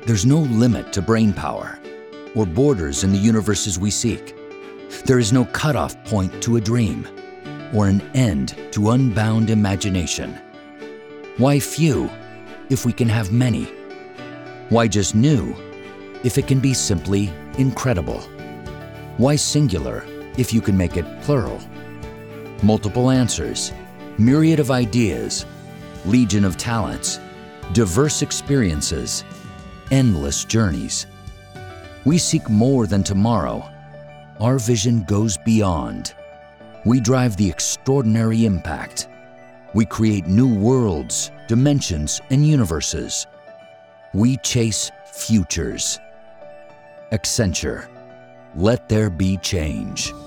There's no limit to brain power or borders in the universes we seek. There is no cutoff point to a dream or an end to unbound imagination. Why few if we can have many? Why just new if it can be simply incredible? Why singular if you can make it plural? Multiple answers, myriad of ideas, legion of talents, diverse experiences, endless journeys. We seek more than tomorrow. Our vision goes beyond. We drive the extraordinary impact. We create new worlds, dimensions, and universes. We chase futures. Accenture. Let there be change.